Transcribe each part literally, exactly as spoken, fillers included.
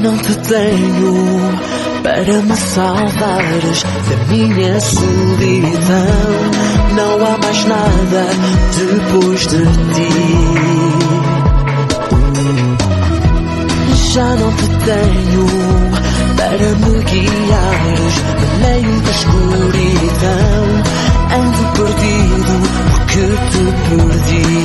não te tenho para me salvares da minha solidão. Não há mais nada depois de ti. Já não te tenho para me guiares no meio da escuridão. Ando perdido porque te perdi.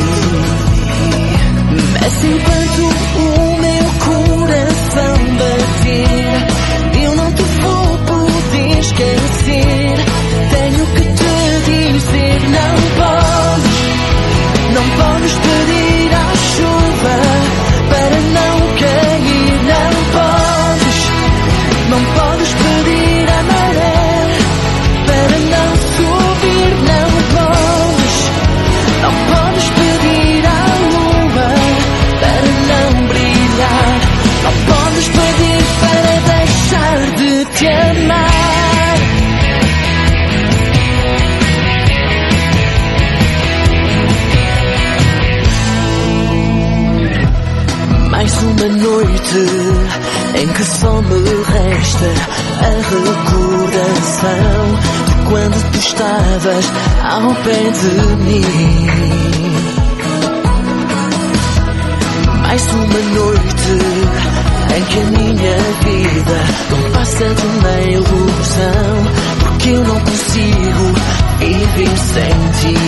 Mas enquanto o meu coração bater, eu não te vou poder esquecer. Tenho que te dizer, não podes, não podes pedir à chuva para não cair. Não podes, não podes pedir à maré para não subir. Não podes, não podes pedir à lua para não brilhar. Não podes pedir para deixar de te amar. Mais uma noite em que só me resta a recordação de quando tu estavas ao pé de mim. Mais uma noite em que a minha vida não passa de uma ilusão, porque eu não consigo viver sem ti.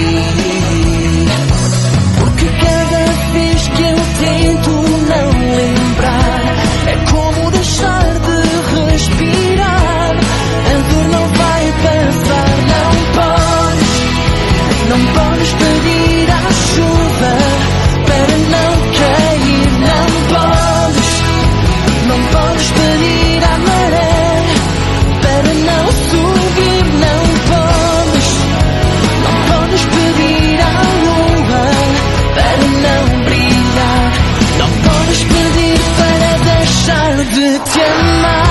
Porque cada vez que eu tento não lembrar, é como deixar de respirar. A dor não vai passar. Não podes, não podes pedir à chuva para não cair. Não podes, não podes pedir à maré para não subir. Não podes, não podes pedir à lua para não brilhar. Não podes pedir para deixar de te amar.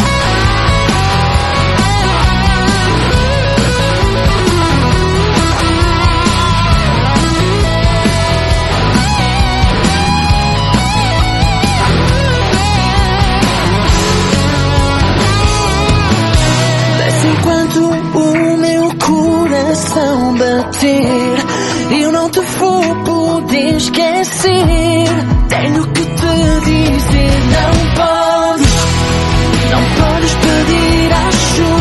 Mas enquanto o meu coração bater, eu não te vou poder esquecer. Tenho que te dizer, não podes, não podes pedir à chuva